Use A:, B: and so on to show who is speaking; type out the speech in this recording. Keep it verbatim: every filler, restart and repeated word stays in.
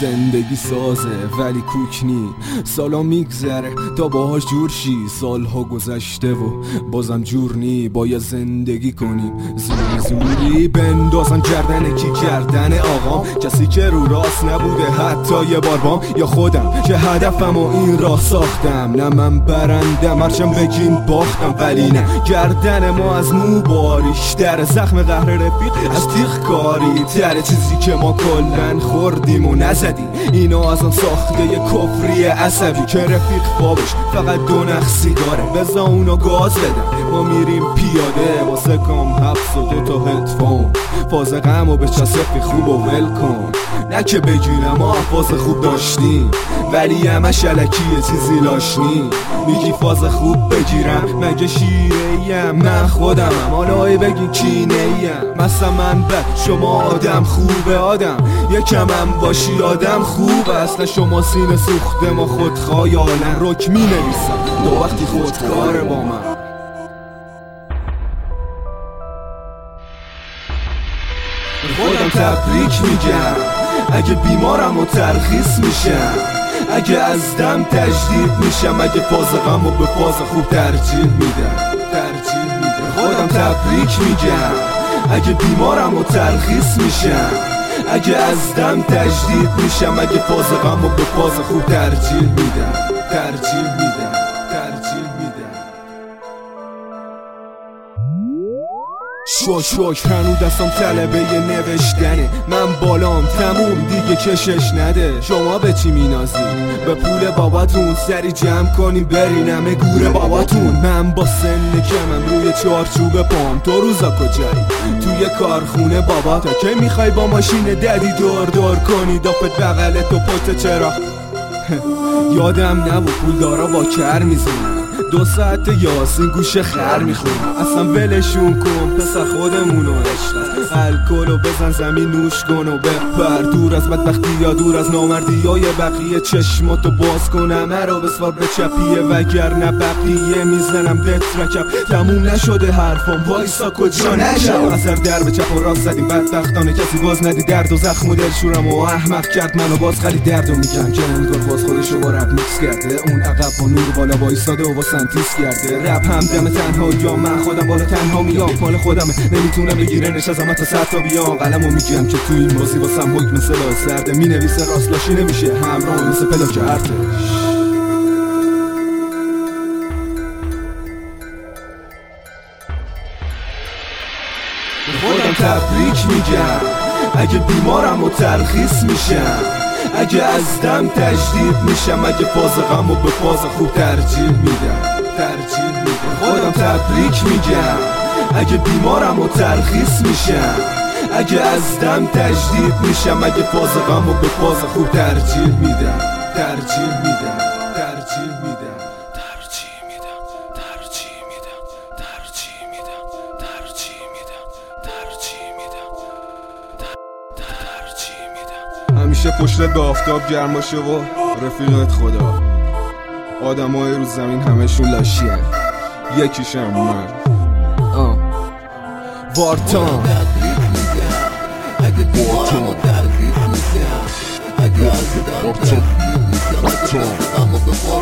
A: زندگی سازه ولی کوکنی، سالا میگذره تا باهاش جور شی. سالها گذشته و بازم جور نی، باید زندگی کنیم زوری زوری. بندازم گردن کی؟ گردن آقام، کسی که رو راست نبوده حتی یه بار بام. یا خودم که هدفم و این راه ساختم، نه من برندم هرچم بگین باختم، ولی نه گردن ما از مو باریشتر. زخم قهر رفیق از تیغ کاری تره، چیزی که ما کلن خوردیم و نزدیم. اینا از آن ساخته ی کفری عصبی که رفیق بابش فقط دو نخ سیگاره. بزا اونا گاز بدن ما میریم پیاده، واسه کام حبس و دوتا هدفون. فاز غم و به چسفی خوب و ول کن، نه که بگیرم ما فاز خوب داشتیم ولی همش علکیه چیزی لاشنی. میگی فاز خوب بگیرم مگه شیره‌ایم؟ من خودمم، حالا ای بگی کینه‌ایم. مثلا من بد شما آدم خوبه، آدم یکم هم باشی آدم خوب. اصلا شما سینه سوخته ما خودخوایانم، رک می نویسم دو وقتی خودکاره با من. خودم تبریک میگم اگه بیمارم و ترخیص میشم، اگه از دم تجدید میشم، اگه فاز غم و به فاز خوب ترجیح میدم ترجیح میدم. خودم تبریک میگم اگه بیمارم و ترخیص میشم، اگه از دم تجدید میشم، اگه فاز غم و به فاز خوب ترجیح میدم ترجیح میدم ترجیح میدم. شوش شوش هنو دستم طلبه ی نوشتنه، من بالام تموم دیگه کشش نده. شما به چی مینازی؟ به پول باباتون سری جمع کنیم برینم گوره باباتون. من با سن کمم روی چارچوب پام، تو روزا کجایی؟ توی کارخونه بابا. تا که میخوای با ماشین ددی دور دور کنی دافت بغلت و پشت چرا؟ یادم نبود پول دارا با کر میزونم، دو ساعت یاسین گوش خر میخونم. اصلا ولشون کن پسر خودمونو عشق، الکلو بزن زمین نوش کن و بپر. دور از بدبختی یا دور از نامردی های بقیه، چشماتو باز کن همه رو بسوار به چپیه، وگرنه بقیه میزنم دترکب. تموم نشده حرفم وایسا کجا نشم. اثر در به چپ و راست زدیم بدبختانه کسی باز ندی. درد و زخم و دلشورم و احمق کرد منو باز خیلی دردو میگم که انگار باز خودشو با رب میکس کرده. اون عقب با نور بالا وایساده و با سنتیس کرده. رب هم دم تنها یا من خودم بالا تنها میام، مال خودمه نمیتونم بگیره نش از تا سر تا بیام. قلمو میگم که تو این بازی واسم حکم سلاح سرده، مینویسه راست لاشی نمیشه همراه مثل پلاک ارتش. خودم تبریک میگم اگه بیمارم و ترخیص میشم، اگه از دم تجدید میشم، اگه فاز غم و به فاز خوب ترجیح میدم ترجیح میدم. خودم تبریک میگم اگه بیمارم و ترخیص میشم، اگه از دم تجدید میشم، اگه فاز غم و به فاز خوب ترجیح میدم ترجیح میدم ترجیح میدم ترجیح میدم ترجیح میدم ترجیح میدم ترجیح میدم ترجیح میدم ترجیح میدم. همیشه پشتت به آفتاب گرم باشه و رفیقت خدا. آدمای رو زمین همشون لاشی هن، یکیشم من. آه وارتان وارتان وارتان